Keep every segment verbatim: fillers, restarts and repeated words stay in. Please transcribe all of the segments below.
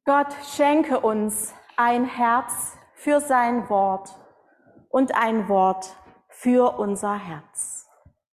Gott schenke uns ein Herz für sein Wort und ein Wort für unser Herz.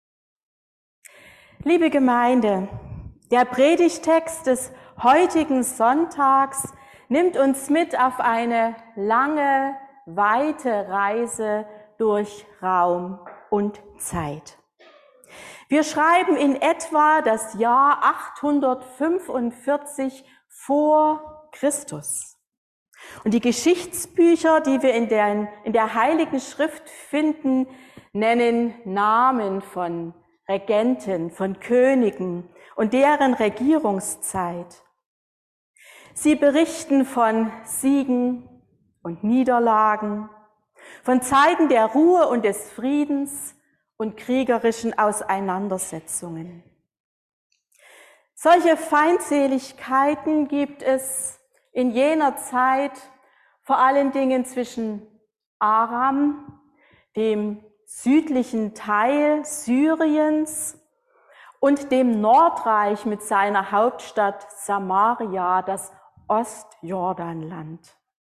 Liebe Gemeinde, der Predigtext des heutigen Sonntags nimmt uns mit auf eine lange, weite Reise durch Raum und Zeit. Wir schreiben in etwa das Jahr achthundertfünfundvierzig vor Christus. Und die Geschichtsbücher, die wir in der, in der Heiligen Schrift finden, nennen Namen von Regenten, von Königen und deren Regierungszeit. Sie berichten von Siegen und Niederlagen, von Zeiten der Ruhe und des Friedens und kriegerischen Auseinandersetzungen. Solche Feindseligkeiten gibt es in jener Zeit vor allen Dingen zwischen Aram, dem südlichen Teil Syriens, und dem Nordreich mit seiner Hauptstadt Samaria, das Ostjordanland.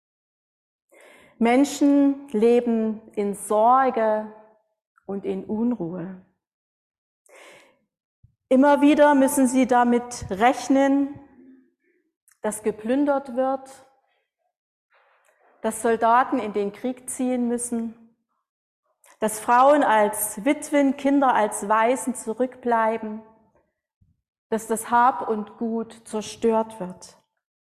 Menschen leben in Sorge und in Unruhe. Immer wieder müssen sie damit rechnen, dass geplündert wird, dass Soldaten in den Krieg ziehen müssen, dass Frauen als Witwen, Kinder als Waisen zurückbleiben, dass das Hab und Gut zerstört wird.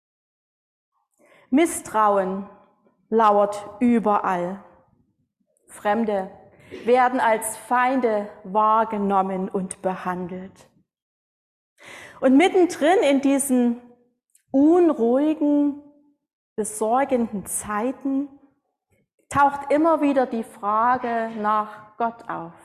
Misstrauen lauert überall. Fremde werden als Feinde wahrgenommen und behandelt. Und mittendrin in diesen unruhigen, besorgenden Zeiten taucht immer wieder die Frage nach Gott auf.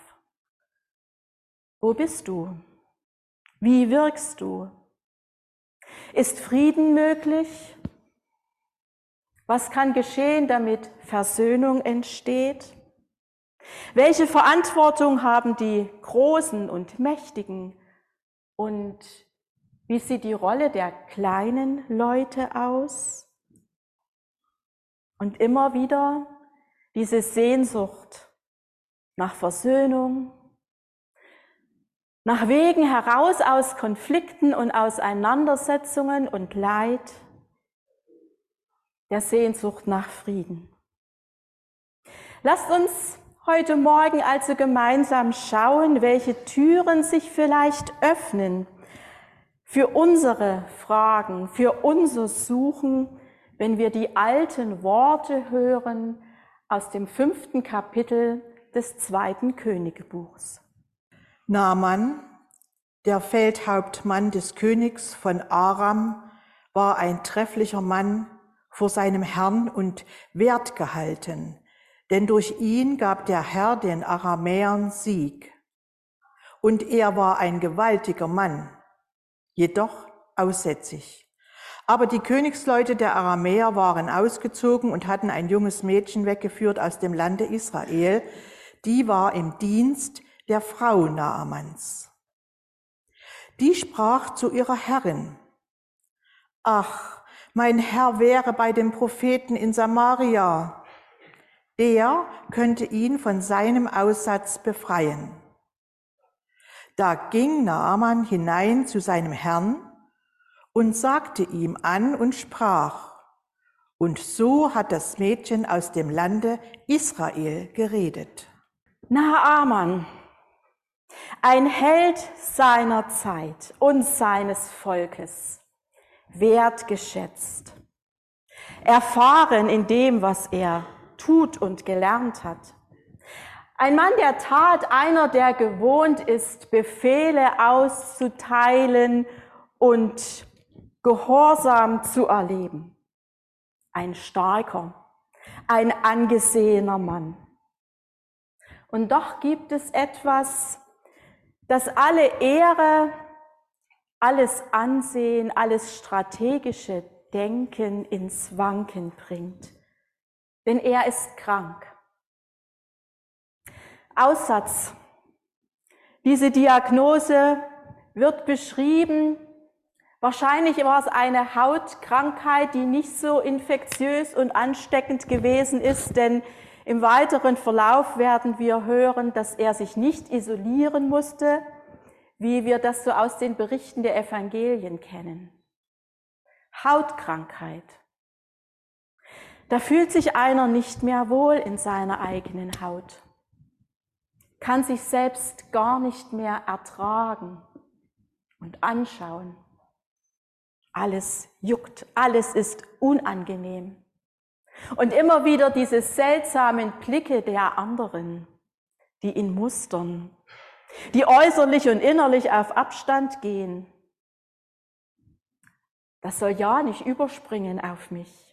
Wo bist du? Wie wirkst du? Ist Frieden möglich? Was kann geschehen, damit Versöhnung entsteht? Welche Verantwortung haben die Großen und Mächtigen? Und wie sieht die Rolle der kleinen Leute aus? Und immer wieder diese Sehnsucht nach Versöhnung, nach Wegen heraus aus Konflikten und Auseinandersetzungen und Leid, der Sehnsucht nach Frieden. Lasst uns heute Morgen also gemeinsam schauen, welche Türen sich vielleicht öffnen für unsere Fragen, für unser Suchen, wenn wir die alten Worte hören aus dem fünften Kapitel des zweiten Königebuchs. Naaman, der Feldhauptmann des Königs von Aram, war ein trefflicher Mann vor seinem Herrn und wertgehalten, denn durch ihn gab der Herr den Aramäern Sieg. Und er war ein gewaltiger Mann, jedoch aussätzig. Aber die Königsleute der Aramäer waren ausgezogen und hatten ein junges Mädchen weggeführt aus dem Lande Israel. Die war im Dienst der Frau Naamans. Die sprach zu ihrer Herrin: Ach, mein Herr wäre bei dem Propheten in Samaria. Der könnte ihn von seinem Aussatz befreien. Da ging Naaman hinein zu seinem Herrn und sagte ihm an und sprach: Und so hat das Mädchen aus dem Lande Israel geredet. Naaman, ein Held seiner Zeit und seines Volkes, wertgeschätzt, erfahren in dem, was er tut und gelernt hat. Ein Mann der Tat, einer, der gewohnt ist, Befehle auszuteilen und Gehorsam zu erleben. Ein starker, ein angesehener Mann. Und doch gibt es etwas, das alle Ehre, alles Ansehen, alles strategische Denken ins Wanken bringt. Denn er ist krank. Aussatz. Diese Diagnose wird beschrieben Wahrscheinlich war es eine Hautkrankheit, die nicht so infektiös und ansteckend gewesen ist, denn im weiteren Verlauf werden wir hören, dass er sich nicht isolieren musste, wie wir das so aus den Berichten der Evangelien kennen. Hautkrankheit. Da fühlt sich einer nicht mehr wohl in seiner eigenen Haut, kann sich selbst gar nicht mehr ertragen und anschauen. Alles juckt, alles ist unangenehm. Und immer wieder diese seltsamen Blicke der anderen, die ihn mustern, die äußerlich und innerlich auf Abstand gehen. Das soll ja nicht überspringen auf mich.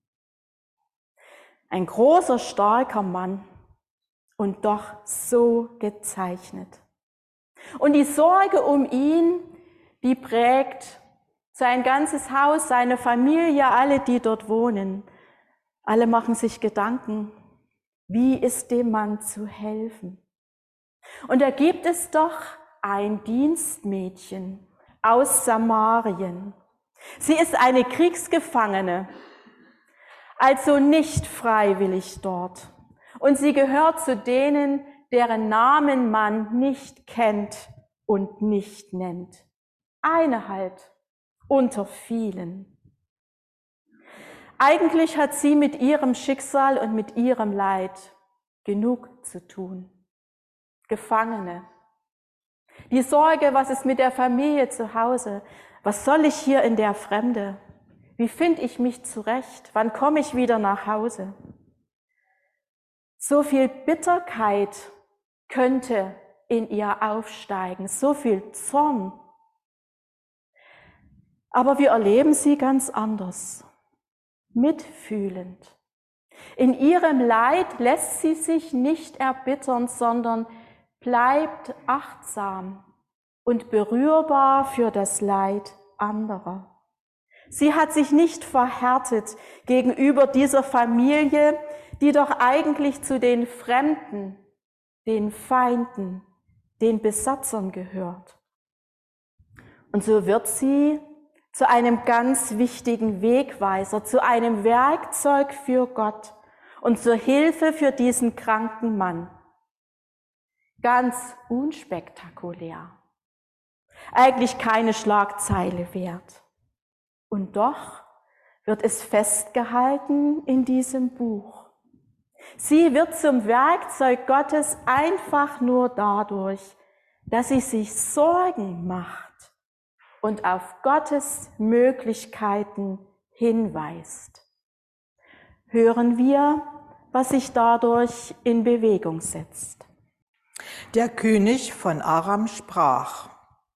Ein großer, starker Mann und doch so gezeichnet. Und die Sorge um ihn, die prägt sein ganzes Haus, seine Familie, alle, die dort wohnen. Alle machen sich Gedanken, wie ist dem Mann zu helfen? Und da gibt es doch ein Dienstmädchen aus Samarien. Sie ist eine Kriegsgefangene, also nicht freiwillig dort. Und sie gehört zu denen, deren Namen man nicht kennt und nicht nennt. Eine halt unter vielen. Eigentlich hat sie mit ihrem Schicksal und mit ihrem Leid genug zu tun. Gefangene. Die Sorge, was ist mit der Familie zu Hause? Was soll ich hier in der Fremde? Wie finde ich mich zurecht? Wann komme ich wieder nach Hause? So viel Bitterkeit könnte in ihr aufsteigen, so viel Zorn. Aber wir erleben sie ganz anders, mitfühlend. In ihrem Leid lässt sie sich nicht erbittern, sondern bleibt achtsam und berührbar für das Leid anderer. Sie hat sich nicht verhärtet gegenüber dieser Familie, die doch eigentlich zu den Fremden, den Feinden, den Besatzern gehört. Und so wird sie zu einem ganz wichtigen Wegweiser, zu einem Werkzeug für Gott und zur Hilfe für diesen kranken Mann. Ganz unspektakulär. Eigentlich keine Schlagzeile wert. Und doch wird es festgehalten in diesem Buch. Sie wird zum Werkzeug Gottes einfach nur dadurch, dass sie sich Sorgen macht und auf Gottes Möglichkeiten hinweist. Hören wir, was sich dadurch in Bewegung setzt. Der König von Aram sprach: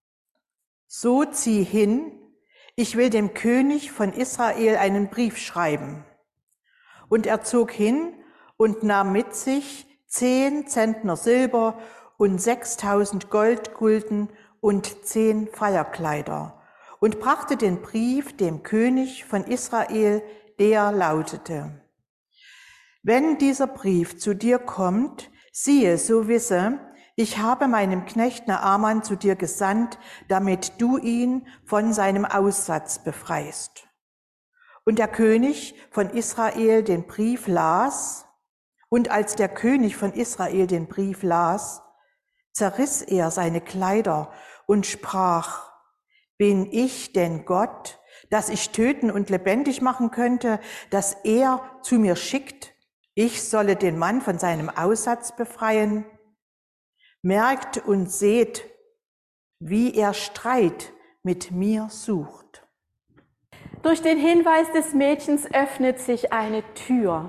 So zieh hin, ich will dem König von Israel einen Brief schreiben. Und er zog hin und nahm mit sich zehn Zentner Silber und sechstausend Goldgulden und zehn Feierkleider und brachte den Brief dem König von Israel, der lautete: Wenn dieser Brief zu dir kommt, siehe, so wisse, ich habe meinem Knecht Naaman zu dir gesandt, damit du ihn von seinem Aussatz befreist. Und der König von Israel den Brief las, und als der König von Israel den Brief las, zerriss er seine Kleider und sprach: Bin ich denn Gott, dass ich töten und lebendig machen könnte, dass er zu mir schickt, ich solle den Mann von seinem Aussatz befreien? Merkt und seht, wie er Streit mit mir sucht. Durch den Hinweis des Mädchens öffnet sich eine Tür.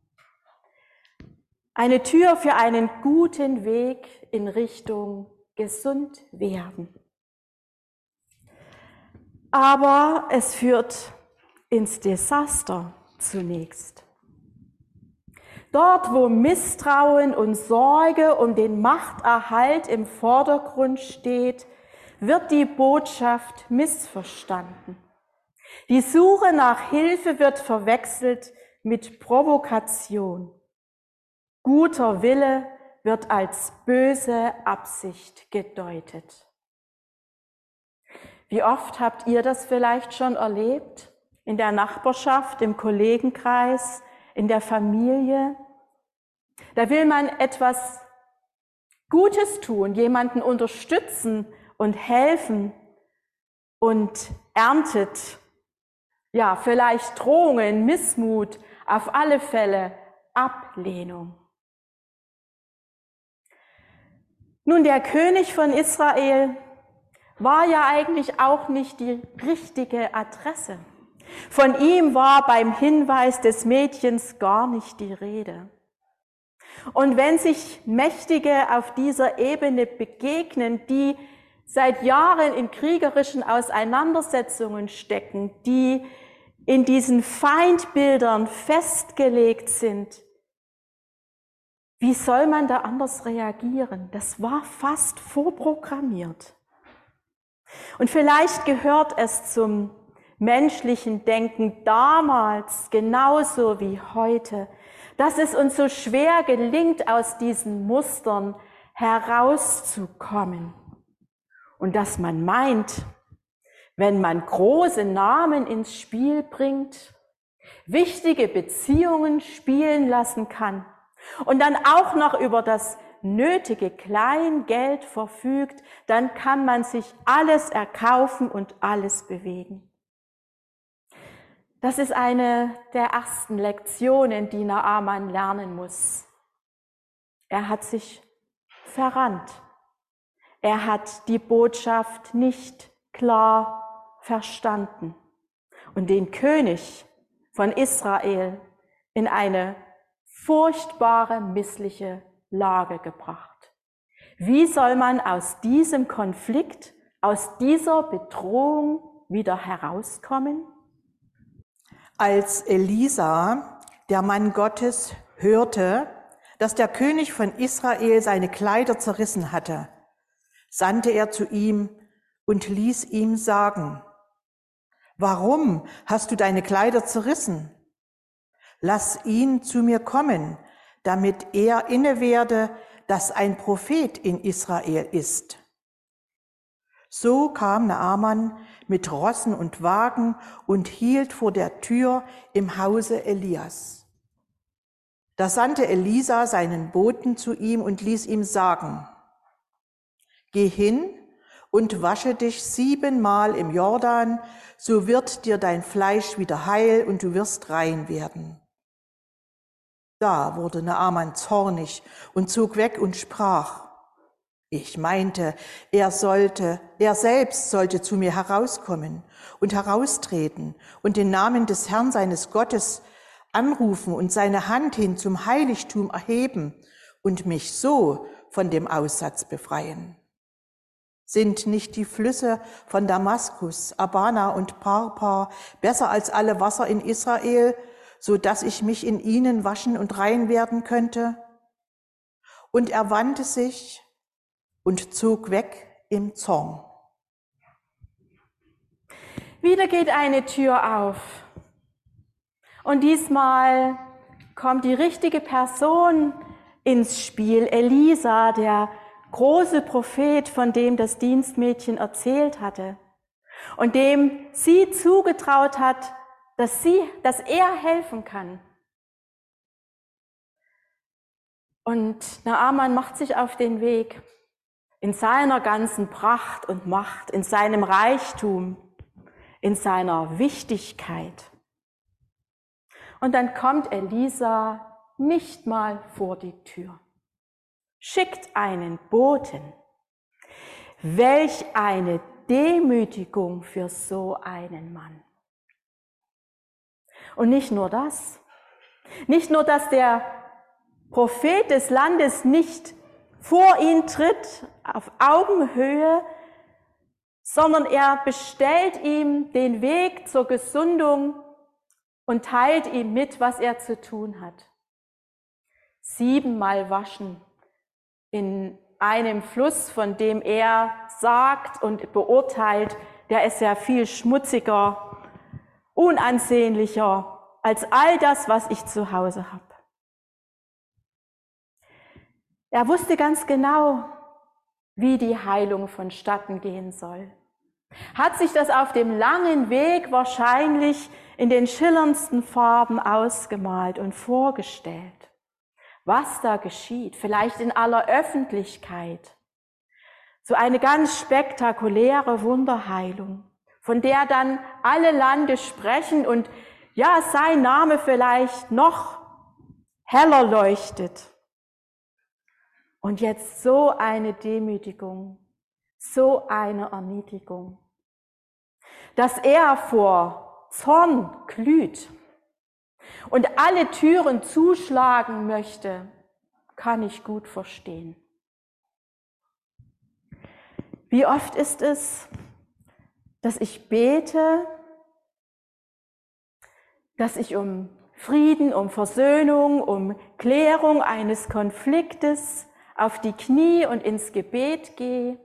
Eine Tür für einen guten Weg in Richtung gesund werden. Aber es führt ins Desaster zunächst. Dort, wo Misstrauen und Sorge um den Machterhalt im Vordergrund steht, wird die Botschaft missverstanden. Die Suche nach Hilfe wird verwechselt mit Provokation. Guter Wille wird als böse Absicht gedeutet. Wie oft habt ihr das vielleicht schon erlebt? In der Nachbarschaft, im Kollegenkreis, in der Familie? Da will man etwas Gutes tun, jemanden unterstützen und helfen und erntet, ja, vielleicht Drohungen, Missmut, auf alle Fälle Ablehnung. Nun, der König von Israel war ja eigentlich auch nicht die richtige Adresse. Von ihm war beim Hinweis des Mädchens gar nicht die Rede. Und wenn sich Mächtige auf dieser Ebene begegnen, die seit Jahren in kriegerischen Auseinandersetzungen stecken, die in diesen Feindbildern festgelegt sind, wie soll man da anders reagieren? Das war fast vorprogrammiert. Und vielleicht gehört es zum menschlichen Denken damals genauso wie heute, dass es uns so schwer gelingt, aus diesen Mustern herauszukommen. Und dass man meint, wenn man große Namen ins Spiel bringt, wichtige Beziehungen spielen lassen kann und dann auch noch über das nötige Kleingeld verfügt, dann kann man sich alles erkaufen und alles bewegen. Das ist eine der ersten Lektionen, die Naaman lernen muss. Er hat sich verrannt. Er hat die Botschaft nicht klar verstanden und den König von Israel in eine furchtbare, missliche Lage gebracht. Wie soll man aus diesem Konflikt, aus dieser Bedrohung wieder herauskommen? Als Elisa, der Mann Gottes, hörte, dass der König von Israel seine Kleider zerrissen hatte, sandte er zu ihm und ließ ihm sagen: Warum hast du deine Kleider zerrissen? Lass ihn zu mir kommen, damit er innewerde, dass ein Prophet in Israel ist. So kam Naaman mit Rossen und Wagen und hielt vor der Tür im Hause Elias. Da sandte Elisa seinen Boten zu ihm und ließ ihm sagen: Geh hin und wasche dich siebenmal im Jordan, so wird dir dein Fleisch wieder heil und du wirst rein werden. Da wurde Naaman zornig und zog weg und sprach: Ich meinte, er sollte, er selbst sollte zu mir herauskommen und heraustreten und den Namen des Herrn seines Gottes anrufen und seine Hand hin zum Heiligtum erheben und mich so von dem Aussatz befreien. Sind nicht die Flüsse von Damaskus, Abana und Parpar besser als alle Wasser in Israel, so dass ich mich in ihnen waschen und rein werden könnte? Und er wandte sich und zog weg im Zorn. Wieder geht eine Tür auf. Und diesmal kommt die richtige Person ins Spiel, Elisa, der große Prophet, von dem das Dienstmädchen erzählt hatte und dem sie zugetraut hat, dass sie, dass er helfen kann. Und Naaman macht sich auf den Weg in seiner ganzen Pracht und Macht, in seinem Reichtum, in seiner Wichtigkeit. Und dann kommt Elisa nicht mal vor die Tür, schickt einen Boten. Welch eine Demütigung für so einen Mann. Und nicht nur das, nicht nur, dass der Prophet des Landes nicht vor ihn tritt, auf Augenhöhe, sondern er bestellt ihm den Weg zur Gesundung und teilt ihm mit, was er zu tun hat. Siebenmal waschen in einem Fluss, von dem er sagt und beurteilt, der ist ja viel schmutziger, unansehnlicher als all das, was ich zu Hause habe. Er wusste ganz genau, wie die Heilung vonstatten gehen soll. hat sich das auf dem langen Weg wahrscheinlich in den schillerndsten Farben ausgemalt und vorgestellt, was da geschieht, vielleicht in aller Öffentlichkeit. So eine ganz spektakuläre Wunderheilung, von der dann alle Lande sprechen und ja, sein Name vielleicht noch heller leuchtet. Und jetzt so eine Demütigung, so eine Erniedrigung, dass er vor Zorn glüht und alle Türen zuschlagen möchte, kann ich gut verstehen. Wie oft ist es, dass ich bete, dass ich um Frieden, um Versöhnung, um Klärung eines Konfliktes auf die Knie und ins Gebet gehe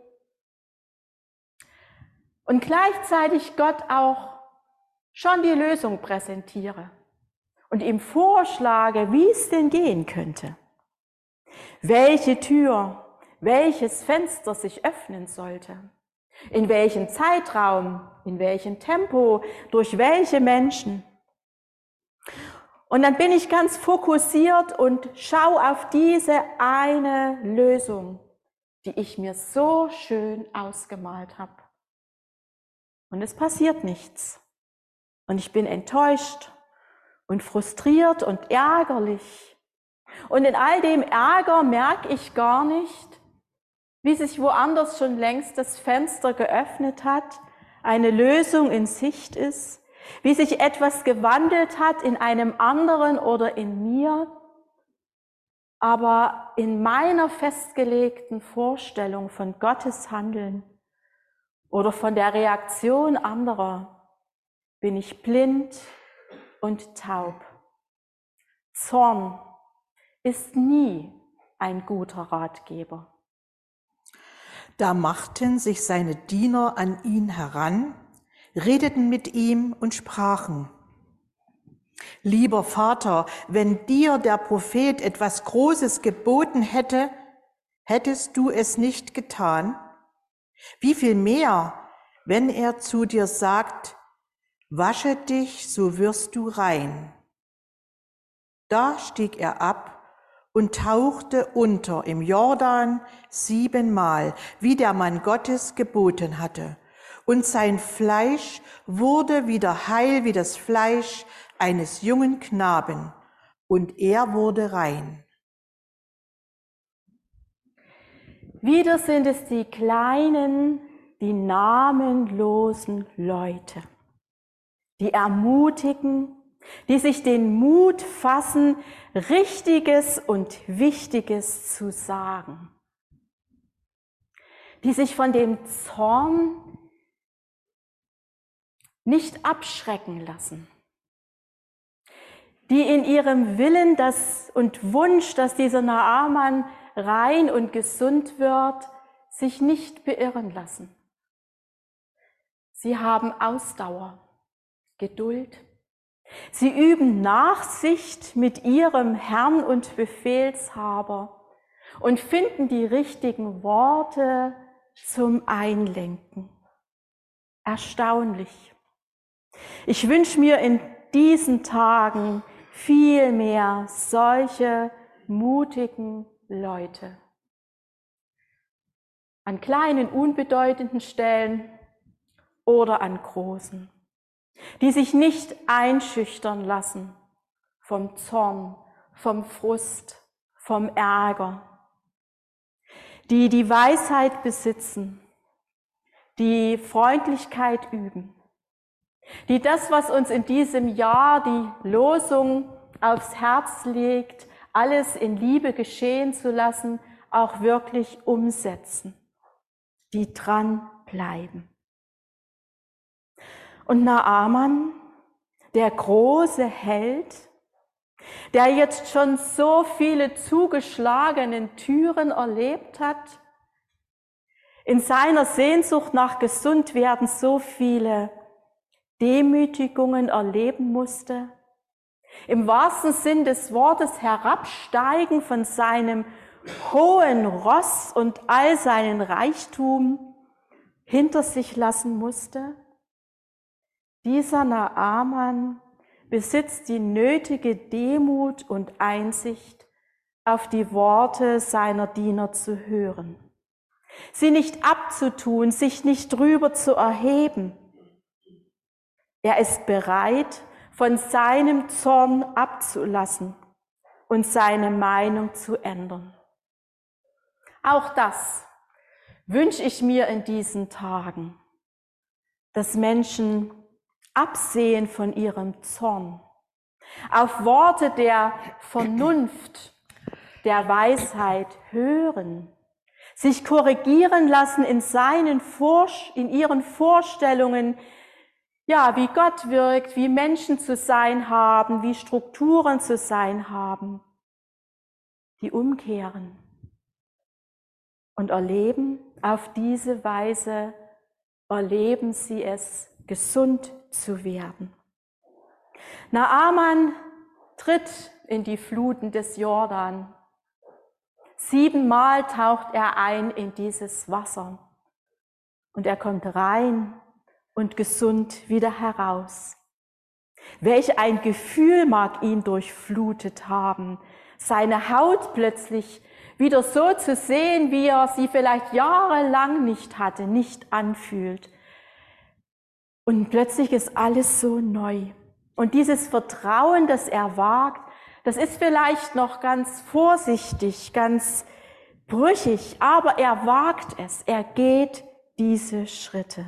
und gleichzeitig Gott auch schon die Lösung präsentiere und ihm vorschlage, wie es denn gehen könnte, welche Tür, welches Fenster sich öffnen sollte, in welchem Zeitraum, in welchem Tempo, durch welche Menschen. Und dann bin ich ganz fokussiert und schaue auf diese eine Lösung, die ich mir so schön ausgemalt habe. Und es passiert nichts. Und ich bin enttäuscht und frustriert und ärgerlich. Und in all dem Ärger merke ich gar nicht, wie sich woanders schon längst das Fenster geöffnet hat, eine Lösung in Sicht ist, wie sich etwas gewandelt hat in einem anderen oder in mir, aber in meiner festgelegten Vorstellung von Gottes Handeln oder von der Reaktion anderer bin ich blind und taub. Zorn ist nie ein guter Ratgeber. Da machten sich seine Diener an ihn heran, redeten mit ihm und sprachen: Lieber Vater, wenn dir der Prophet etwas Großes geboten hätte, hättest du es nicht getan? Wie viel mehr, wenn er zu dir sagt: Wasche dich, so wirst du rein. Da stieg er ab und tauchte unter im Jordan siebenmal, wie der Mann Gottes geboten hatte. Und sein Fleisch wurde wieder heil wie das Fleisch eines jungen Knaben, und er wurde rein. Wieder sind es die kleinen, die namenlosen Leute, die ermutigen, die sich den Mut fassen, Richtiges und Wichtiges zu sagen, die sich von dem Zorn nicht abschrecken lassen, die in ihrem Willen das und Wunsch, dass dieser Naaman rein und gesund wird, sich nicht beirren lassen. Sie haben Ausdauer, Geduld. Sie üben Nachsicht mit ihrem Herrn und Befehlshaber und finden die richtigen Worte zum Einlenken. Erstaunlich. Ich wünsche mir in diesen Tagen viel mehr solche mutigen Leute. An kleinen, unbedeutenden Stellen oder an großen, die sich nicht einschüchtern lassen vom Zorn, vom Frust, vom Ärger, die die Weisheit besitzen, die Freundlichkeit üben, die das, was uns in diesem Jahr die Losung aufs Herz legt, alles in Liebe geschehen zu lassen, auch wirklich umsetzen, die dran bleiben. Und Naaman, der große Held, der jetzt schon so viele zugeschlagene Türen erlebt hat, in seiner Sehnsucht nach Gesundwerden so viele Demütigungen erleben musste, im wahrsten Sinn des Wortes herabsteigen von seinem hohen Ross und all seinen Reichtum hinter sich lassen musste? Dieser Naaman besitzt die nötige Demut und Einsicht, auf die Worte seiner Diener zu hören, sie nicht abzutun, sich nicht drüber zu erheben. Er ist bereit, von seinem Zorn abzulassen und seine Meinung zu ändern. Auch das wünsche ich mir in diesen Tagen, dass Menschen absehen von ihrem Zorn, auf Worte der Vernunft, der Weisheit hören, sich korrigieren lassen in seinen Vor- in ihren Vorstellungen, ja, wie Gott wirkt, wie Menschen zu sein haben, wie Strukturen zu sein haben, die umkehren und erleben auf diese Weise, erleben sie es, gesund zu werden. Naaman tritt in die Fluten des Jordan. Siebenmal taucht er ein in dieses Wasser und er kommt rein und gesund wieder heraus. Welch ein Gefühl mag ihn durchflutet haben, seine Haut plötzlich wieder so zu sehen, wie er sie vielleicht jahrelang nicht hatte, nicht anfühlt. Und plötzlich ist alles so neu. Und dieses Vertrauen, das er wagt, das ist vielleicht noch ganz vorsichtig, ganz brüchig, aber er wagt es, er geht diese Schritte.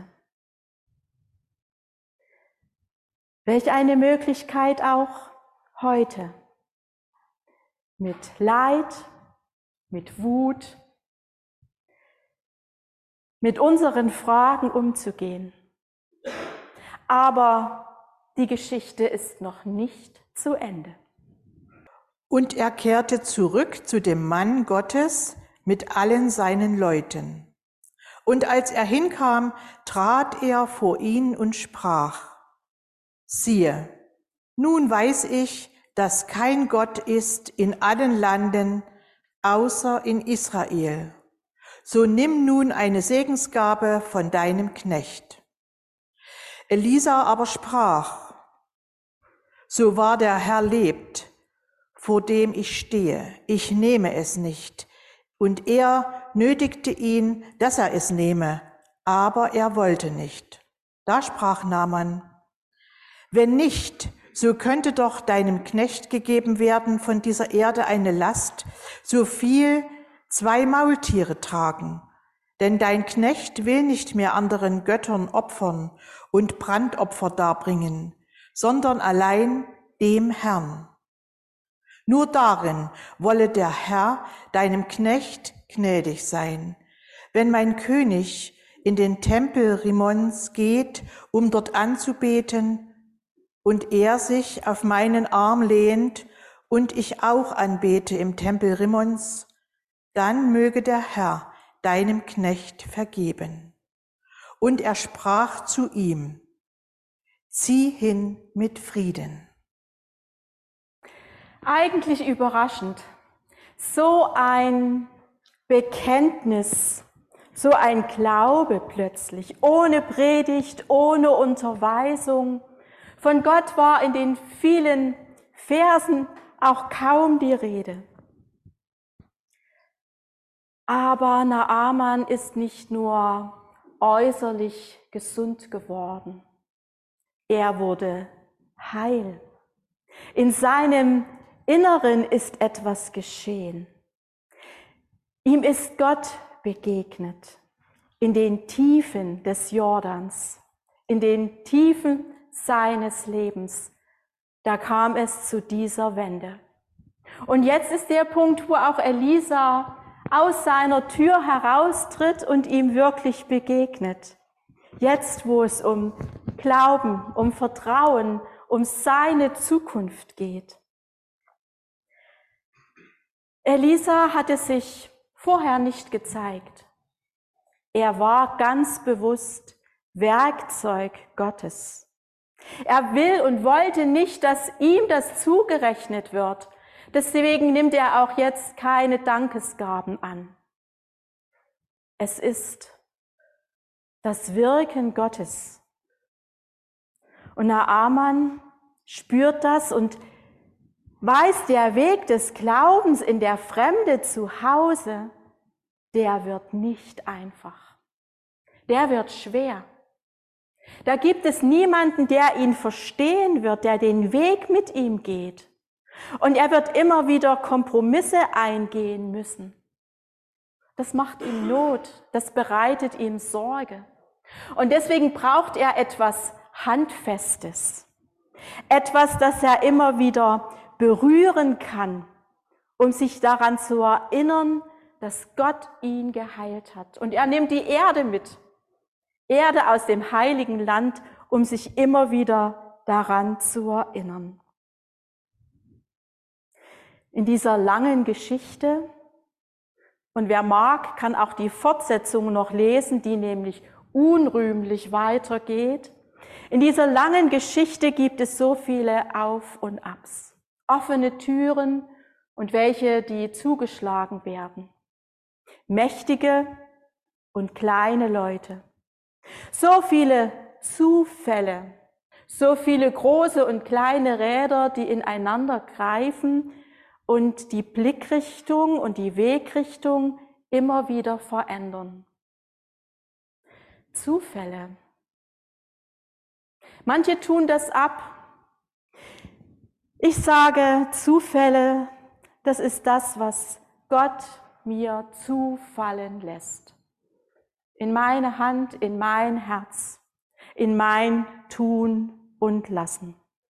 Welch eine Möglichkeit auch heute, mit Leid, mit Wut, mit unseren Fragen umzugehen. Aber die Geschichte ist noch nicht zu Ende. Und er kehrte zurück zu dem Mann Gottes mit allen seinen Leuten. Und als er hinkam, trat er vor ihn und sprach: Siehe, nun weiß ich, dass kein Gott ist in allen Landen, außer in Israel. So nimm nun eine Segensgabe von deinem Knecht. Elisa aber sprach: So wahr der Herr lebt, vor dem ich stehe, ich nehme es nicht. Und er nötigte ihn, dass er es nehme, aber er wollte nicht. Da sprach Naaman: Wenn nicht, so könnte doch deinem Knecht gegeben werden von dieser Erde eine Last, so viel zwei Maultiere tragen. Denn dein Knecht will nicht mehr anderen Göttern opfern und Brandopfer darbringen, sondern allein dem Herrn. Nur darin wolle der Herr deinem Knecht gnädig sein. Wenn mein König in den Tempel Rimons geht, um dort anzubeten, und er sich auf meinen Arm lehnt und ich auch anbete im Tempel Rimons, dann möge der Herr deinem Knecht vergeben. Und er sprach zu ihm: Zieh hin mit Frieden. Eigentlich überraschend. So ein Bekenntnis, so ein Glaube plötzlich, ohne Predigt, ohne Unterweisung. Von Gott war in den vielen Versen auch kaum die Rede. Aber Naaman ist nicht nur äußerlich gesund geworden, er wurde heil. In seinem Inneren ist etwas geschehen. Ihm ist Gott begegnet in den Tiefen des Jordans, in den Tiefen seines Lebens. Da kam es zu dieser Wende. Und jetzt ist der Punkt, wo auch Elisa aus seiner Tür heraustritt und ihm wirklich begegnet. Jetzt, wo es um Glauben, um Vertrauen, um seine Zukunft geht. Elisa hatte sich vorher nicht gezeigt. Er war ganz bewusst Werkzeug Gottes. Er will und wollte nicht, dass ihm das zugerechnet wird. Deswegen nimmt er auch jetzt keine Dankesgaben an. Es ist das Wirken Gottes. Und Naaman spürt das und weiß, der Weg des Glaubens in der Fremde zu Hause, der wird nicht einfach. Der wird schwer. Da gibt es niemanden, der ihn verstehen wird, der den Weg mit ihm geht. Und er wird immer wieder Kompromisse eingehen müssen. Das macht ihm Not, das bereitet ihm Sorge. Und deswegen braucht er etwas Handfestes. Etwas, das er immer wieder berühren kann, um sich daran zu erinnern, dass Gott ihn geheilt hat. Und er nimmt die Erde mit. Erde aus dem heiligen Land, um sich immer wieder daran zu erinnern. In dieser langen Geschichte, und wer mag, kann auch die Fortsetzung noch lesen, die nämlich unrühmlich weitergeht. In dieser langen Geschichte gibt es so viele Auf und Abs, offene Türen und welche, die zugeschlagen werden. Mächtige und kleine Leute. So viele Zufälle, so viele große und kleine Räder, die ineinander greifen und die Blickrichtung und die Wegrichtung immer wieder verändern. Zufälle. Manche tun das ab. Ich sage, Zufälle, das ist das, was Gott mir zufallen lässt. In meine Hand, in mein Herz, in mein Tun und Lassen.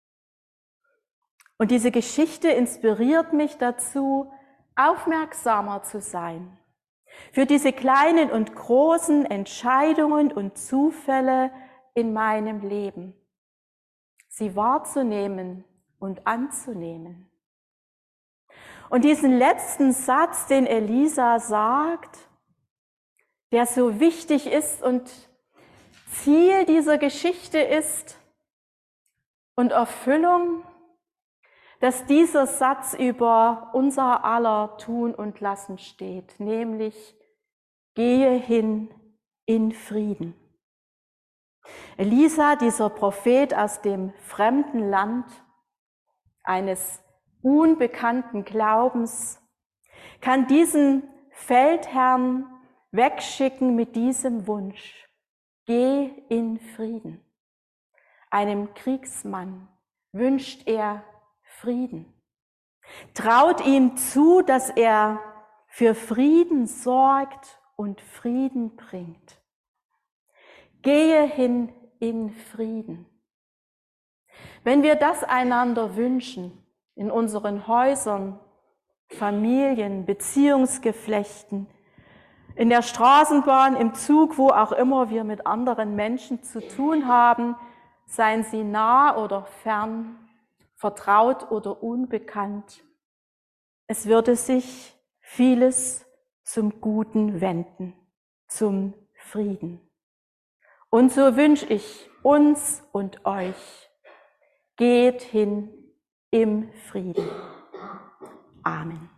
Und diese Geschichte inspiriert mich dazu, aufmerksamer zu sein. Für diese kleinen und großen Entscheidungen und Zufälle in meinem Leben. Sie wahrzunehmen und anzunehmen. Und diesen letzten Satz, den Elisa sagt, der so wichtig ist und Ziel dieser Geschichte ist und Erfüllung, dass dieser Satz über unser aller Tun und Lassen steht, nämlich gehe hin in Frieden. Elisa, dieser Prophet aus dem fremden Land, eines unbekannten Glaubens, kann diesen Feldherrn wegschicken mit diesem Wunsch: Geh in Frieden. Einem Kriegsmann wünscht er Frieden. Traut ihm zu, dass er für Frieden sorgt und Frieden bringt. Gehe hin in Frieden. Wenn wir das einander wünschen, in unseren Häusern, Familien, Beziehungsgeflechten, in der Straßenbahn, im Zug, wo auch immer wir mit anderen Menschen zu tun haben, seien sie nah oder fern, vertraut oder unbekannt, es würde sich vieles zum Guten wenden, zum Frieden. Und so wünsche ich uns und euch, geht hin im Frieden. Amen.